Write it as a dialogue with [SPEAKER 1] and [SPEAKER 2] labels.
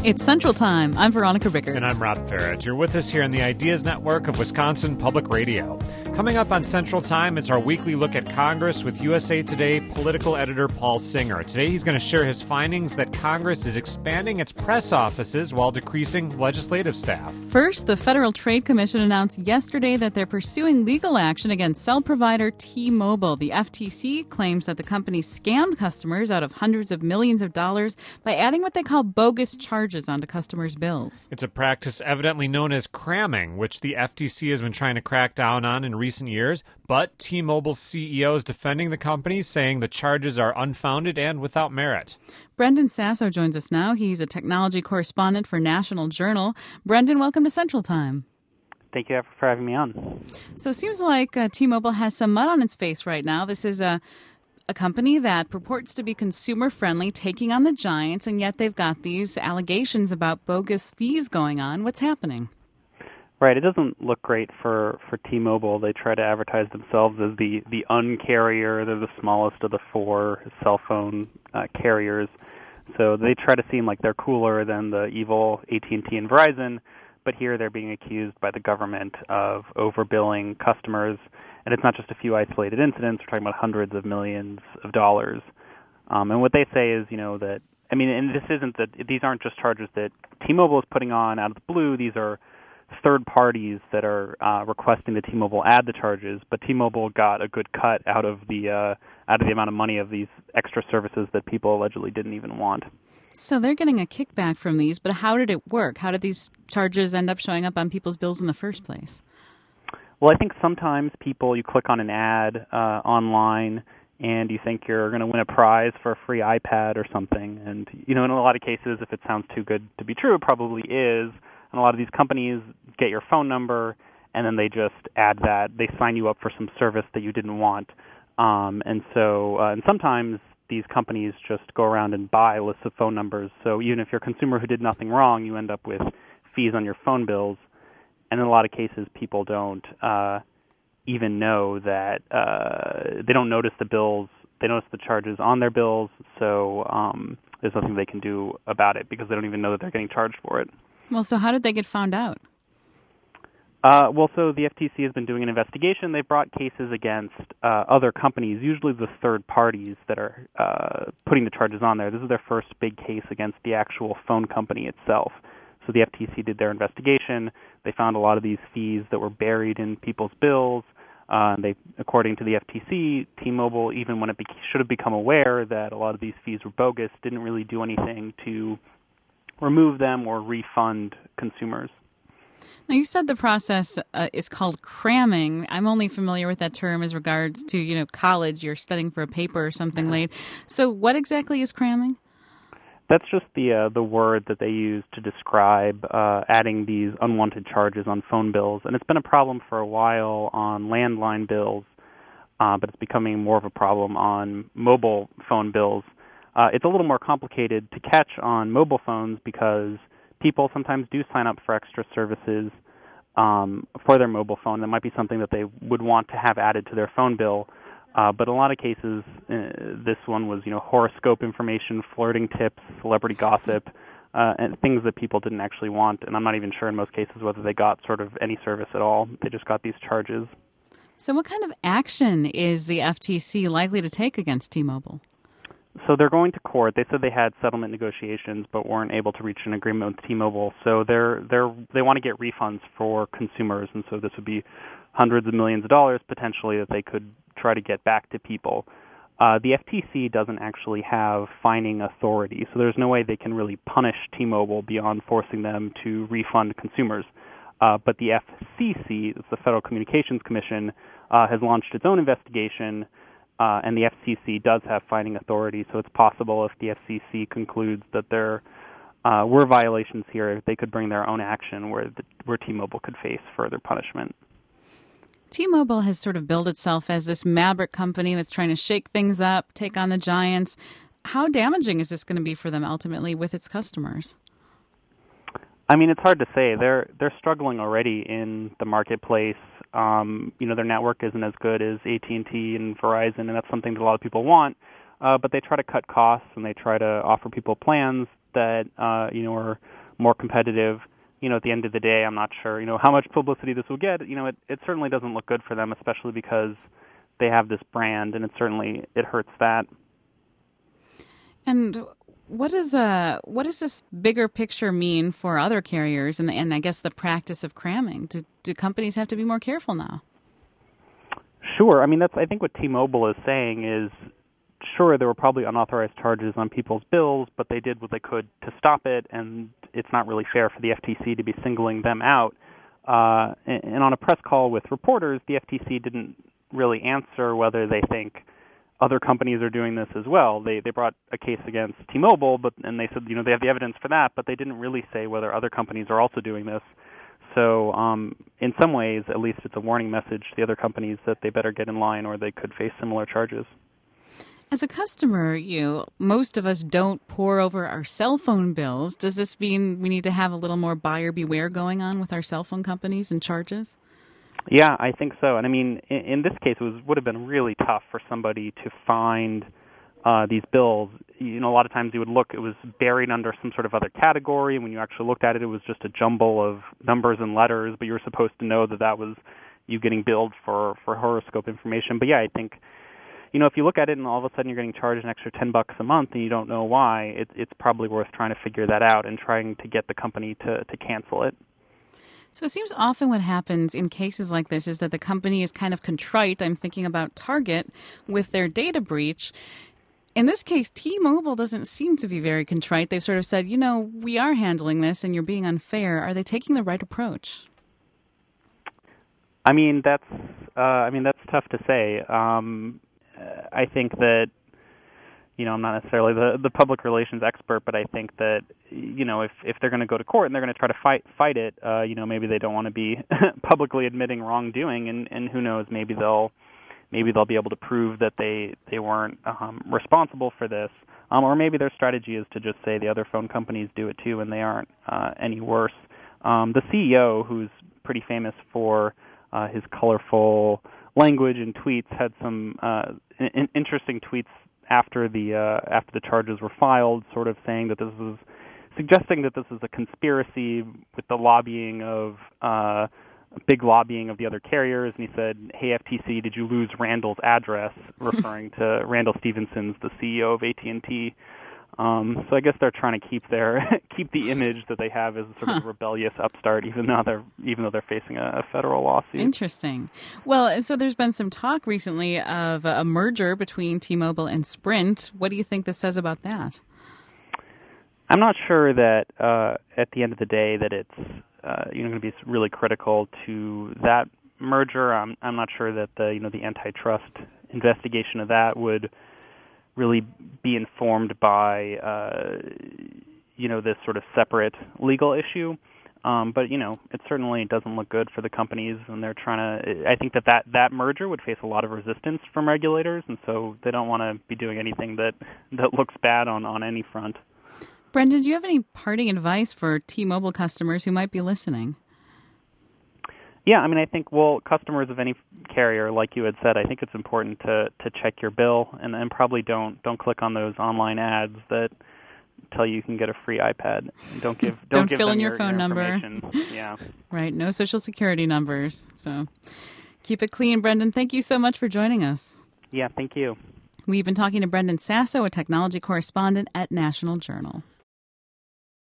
[SPEAKER 1] It's Central Time. I'm Veronica Rickert.
[SPEAKER 2] And I'm Rob Farage. You're with us here on the Ideas Network of Wisconsin Public Radio. Coming up on Central Time, it's our weekly look at Congress with USA Today political editor Paul Singer. Today he's going to share his findings that Congress is expanding its press offices while decreasing legislative staff.
[SPEAKER 1] First, the Federal Trade Commission announced yesterday that they're pursuing legal action against cell provider T-Mobile. The FTC claims that the company scammed customers out of hundreds of millions of dollars by adding what they call bogus charges onto customers' bills.
[SPEAKER 2] It's a practice evidently known as cramming, which the FTC has been trying to crack down on in recent years. But T-Mobile's CEO is defending the company, saying the charges are unfounded and without merit.
[SPEAKER 1] Brendan Sasso joins us now. He's a technology correspondent for National Journal. Brendan, welcome to Central Time.
[SPEAKER 3] Thank you for having me on.
[SPEAKER 1] So it seems like T-Mobile has some mud on its face right now. This is a company that purports to be consumer-friendly, taking on the giants, and yet they've got these allegations about bogus fees going on. What's happening?
[SPEAKER 3] Right. It doesn't look great for T-Mobile. They try to advertise themselves as the Un-carrier. They're the smallest of the four cell phone carriers. So they try to seem like they're cooler than the evil AT&T and Verizon. But here they're being accused by the government of overbilling customers. And it's not just a few isolated incidents. We're talking about hundreds of millions of dollars. And what they say is, that, and this isn't that these aren't just charges that T-Mobile is putting on out of the blue. These are third parties that are requesting that T-Mobile add the charges. But T-Mobile got a good cut out of the amount of money of these extra services that people allegedly didn't even want.
[SPEAKER 1] So they're getting a kickback from these, but how did it work? How did these charges end up showing up on people's bills in the first place?
[SPEAKER 3] Well, I think sometimes you click on an ad online and you think you're going to win a prize for a free iPad or something. And, in a lot of cases, if it sounds too good to be true, it probably is. And a lot of these companies get your phone number and then they just add that. They sign you up for some service that you didn't want. And sometimes these companies just go around and buy lists of phone numbers. So even if you're a consumer who did nothing wrong, you end up with fees on your phone bills. And in a lot of cases, people don't even know that they don't notice the bills. They notice the charges on their bills, so there's nothing they can do about it because they don't even know that they're getting charged for it.
[SPEAKER 1] Well, so how did they get found out?
[SPEAKER 3] So the FTC has been doing an investigation. They've brought cases against other companies, usually the third parties that are putting the charges on there. This is their first big case against the actual phone company itself. So the FTC did their investigation. They found a lot of these fees that were buried in people's bills. According to the FTC, T-Mobile, even when it should have become aware that a lot of these fees were bogus, didn't really do anything to remove them or refund consumers.
[SPEAKER 1] Now, you said the process is called cramming. I'm only familiar with that term as regards to, college. You're studying for a paper or something late. So what exactly is cramming?
[SPEAKER 3] That's just the word that they use to describe adding these unwanted charges on phone bills. And it's been a problem for a while on landline bills, but it's becoming more of a problem on mobile phone bills. It's a little more complicated to catch on mobile phones because people sometimes do sign up for extra services for their mobile phone. That might be something that they would want to have added to their phone bill. But in a lot of cases, this one was, horoscope information, flirting tips, celebrity gossip, and things that people didn't actually want. And I'm not even sure in most cases whether they got sort of any service at all. They just got these charges.
[SPEAKER 1] So what kind of action is the FTC likely to take against T-Mobile?
[SPEAKER 3] So they're going to court. They said they had settlement negotiations but weren't able to reach an agreement with T-Mobile. So they want to get refunds for consumers, and so this would be hundreds of millions of dollars potentially that they could try to get back to people. The FTC doesn't actually have fining authority, so there's no way they can really punish T-Mobile beyond forcing them to refund consumers. But the FCC, the Federal Communications Commission, has launched its own investigation, and the FCC does have fining authority, so it's possible if the FCC concludes that there were violations here, they could bring their own action where T-Mobile could face further punishment.
[SPEAKER 1] T-Mobile has sort of billed itself as this maverick company that's trying to shake things up, take on the giants. How damaging is this going to be for them ultimately with its customers?
[SPEAKER 3] It's hard to say. They're struggling already in the marketplace. Their network isn't as good as AT&T and Verizon, and that's something that a lot of people want. But they try to cut costs and they try to offer people plans that are more competitive. At the end of the day, I'm not sure, how much publicity this will get. It certainly doesn't look good for them, especially because they have this brand, and it hurts that.
[SPEAKER 1] And what does this bigger picture mean for other carriers and I guess the practice of cramming? Do companies have to be more careful now?
[SPEAKER 3] Sure. I mean, I think what T-Mobile is saying is, sure, there were probably unauthorized charges on people's bills, but they did what they could to stop it, and it's not really fair for the FTC to be singling them out. And on a press call with reporters, the FTC didn't really answer whether they think other companies are doing this as well. They brought a case against T-Mobile, and they said, they have the evidence for that, but they didn't really say whether other companies are also doing this. So in some ways, at least it's a warning message to the other companies that they better get in line or they could face similar charges.
[SPEAKER 1] As a customer, most of us don't pore over our cell phone bills. Does this mean we need to have a little more buyer beware going on with our cell phone companies and charges?
[SPEAKER 3] Yeah, I think so. And I mean, in this case, it would have been really tough for somebody to find these bills. A lot of times you would look, it was buried under some sort of other category, and when you actually looked at it, it was just a jumble of numbers and letters, but you were supposed to know that was you getting billed for horoscope information. But yeah, I think, if you look at it and all of a sudden you're getting charged an extra $10 a month and you don't know why, it's probably worth trying to figure that out and trying to get the company to cancel it.
[SPEAKER 1] So it seems often what happens in cases like this is that the company is kind of contrite. I'm thinking about Target with their data breach. In this case, T-Mobile doesn't seem to be very contrite. They've sort of said, we are handling this and you're being unfair. Are they taking the right approach?
[SPEAKER 3] I mean, that's tough to say. I think that, I'm not necessarily the public relations expert, but I think that, if they're going to go to court and they're going to try to fight it, maybe they don't want to be publicly admitting wrongdoing, and who knows, maybe they'll be able to prove that they weren't responsible for this, or maybe their strategy is to just say the other phone companies do it too and they aren't any worse. The CEO, who's pretty famous for his colorful language and tweets, had some interesting tweets after the charges were filed, sort of saying that suggesting that this is a conspiracy with the big lobbying of the other carriers, and he said, "Hey FTC, did you lose Randall's address?" referring to Randall Stephenson's, the CEO of AT&T. So I guess they're trying to keep the image that they have as a sort of rebellious upstart, even though they're facing a federal lawsuit.
[SPEAKER 1] Interesting. Well, so there's been some talk recently of a merger between T-Mobile and Sprint. What do you think this says about that?
[SPEAKER 3] I'm not sure that at the end of the day that it's going to be really critical to that merger. I'm not sure that the antitrust investigation of that would really be informed by this sort of separate legal issue. But it certainly doesn't look good for the companies, and they're trying to. I think that merger would face a lot of resistance from regulators, and so they don't want to be doing anything that looks bad on any front.
[SPEAKER 1] Brendan, do you have any parting advice for T-Mobile customers who might be listening?
[SPEAKER 3] Yeah, I mean, I think, customers of any carrier, like you had said, I think it's important to check your bill and probably don't click on those online ads that tell you can get a free iPad. Don't give
[SPEAKER 1] fill
[SPEAKER 3] them
[SPEAKER 1] in your phone number.
[SPEAKER 3] Yeah.
[SPEAKER 1] Right, no social security numbers. So keep it clean, Brendan. Thank you so much for joining us.
[SPEAKER 3] Yeah, thank you.
[SPEAKER 1] We've been talking to Brendan Sasso, a technology correspondent at National Journal.